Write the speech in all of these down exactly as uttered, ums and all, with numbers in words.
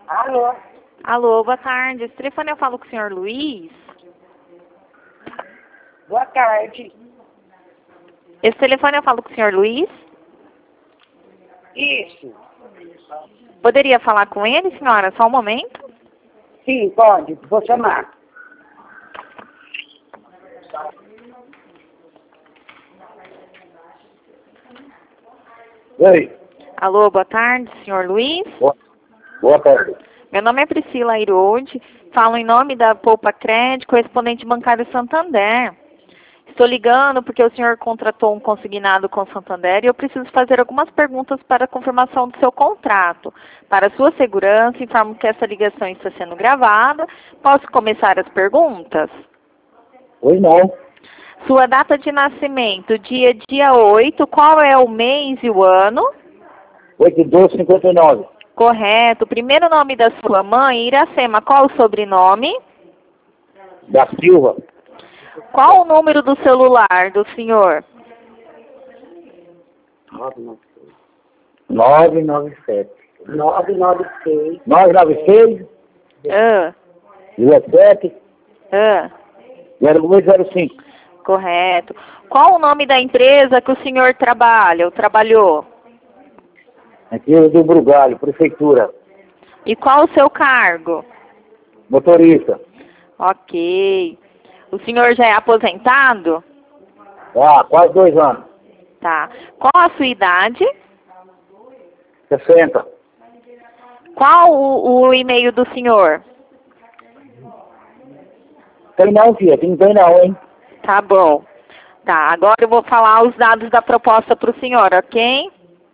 Alô? Alô, boa tarde. Esse telefone eu falo com o senhor Luiz. Boa tarde. Esse telefone eu falo com o senhor Luiz. Isso. Poderia falar com ele, senhora? Só um momento. Sim, pode. Vou chamar. Oi. Alô, boa tarde, senhor Luiz. Boa, boa tarde. Meu nome é Priscila Irode. Falo em nome da Poupa Crédito, correspondente bancário Santander. Estou ligando porque o senhor contratou um consignado com Santander e eu preciso fazer algumas perguntas para a confirmação do seu contrato. Para sua segurança, informo que essa ligação está sendo gravada. Posso começar as perguntas? Oi, não. Sua data de nascimento, dia dia oito, qual é o mês e o ano? oito doze cinquenta e nove. Correto. Primeiro nome da sua mãe, Iracema, qual o sobrenome? Da Silva. Qual o número do celular do senhor? nove nove sete. nove nove seis. nove nove seis, Ah, dezessete, ah, zero oito zero cinco. correto. Qual o nome da empresa que o senhor trabalha ou trabalhou? Aqui é do Brugalho, prefeitura. E qual o seu cargo? Motorista. Ok. O senhor já é aposentado? Ah, quase dois anos. Tá. Qual a sua idade? sessenta. Qual o, o e-mail do senhor? Tem não, filha. Tem, tem não, hein? Tá bom. Tá, agora eu vou falar os dados da proposta para o senhor, ok?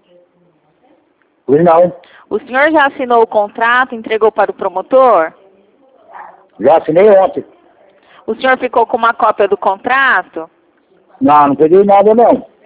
Oi, não. O senhor já assinou o contrato, entregou para o promotor? Já assinei ontem. O senhor ficou com uma cópia do contrato? Não, não peguei nada, não.